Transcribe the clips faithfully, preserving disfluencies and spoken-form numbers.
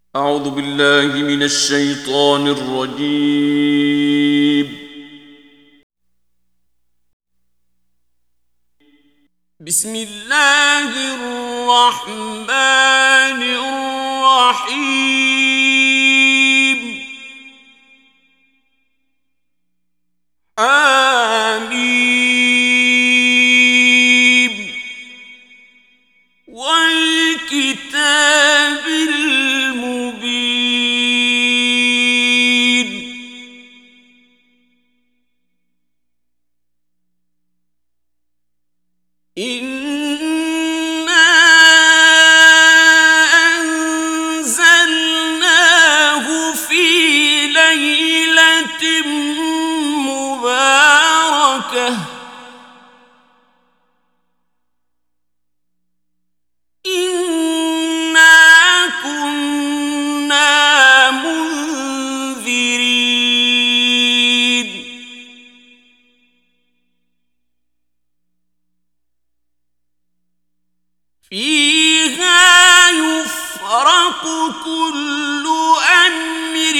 أعوذ بالله من الشيطان الرجيم. بسم الله الرحمن الرحيم. آمين. والكتاب المبين. إنا أنزلناه في ليلة مباركة إنا كنا منذرين. فيها يفرق كل أمر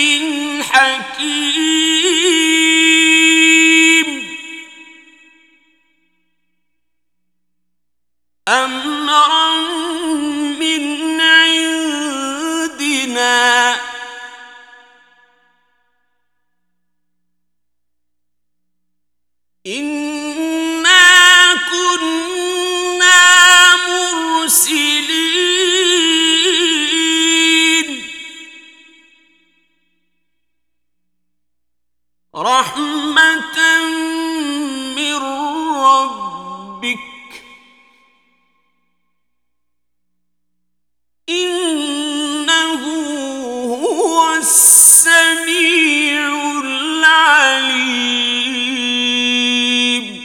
حكيم أمرا من عندنا إنا كنا مرسلين. رحمة من ربك إنه هو السميع العليم.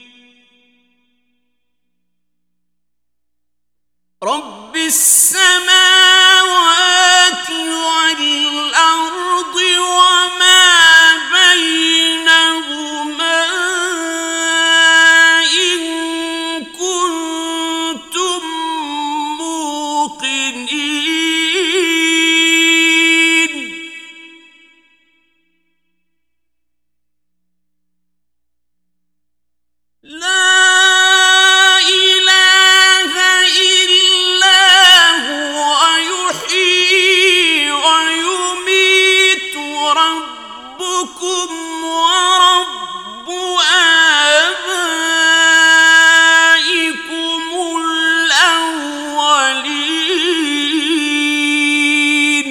رب السماوات والأرض وما بينهما إن كنتم موقنين. لا إله إلا هو يحيي ويميت ربكم ورب آبائكم الأولين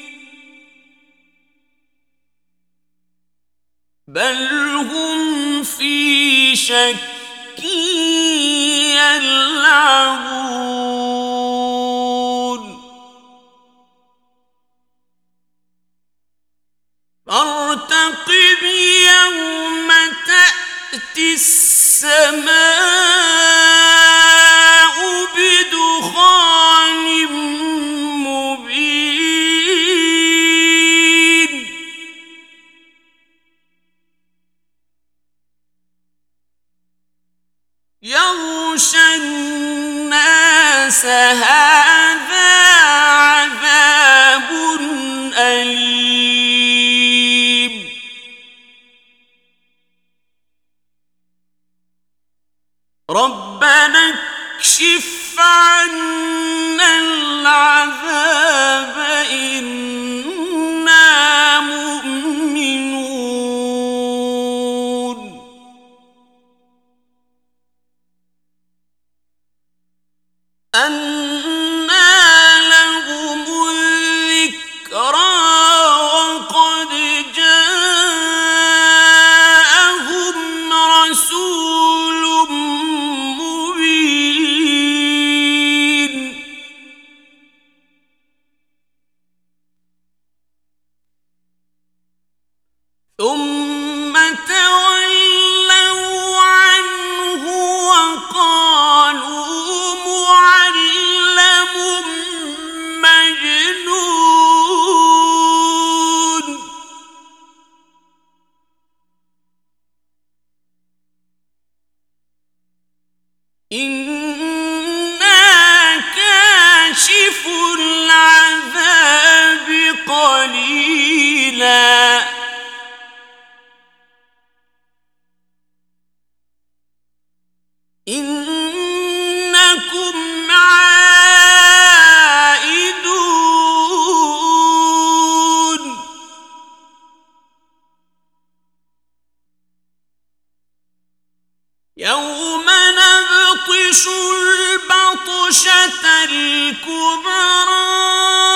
بل هم في شك يلعبون. فارتقب يوم تأتي السماء بدخان مبين. يغشى الناس هذا عذاب أليم. ربنا اكشف عنا العذاب إنا مؤمنون. أن يوم نبطش البطشة الكبرى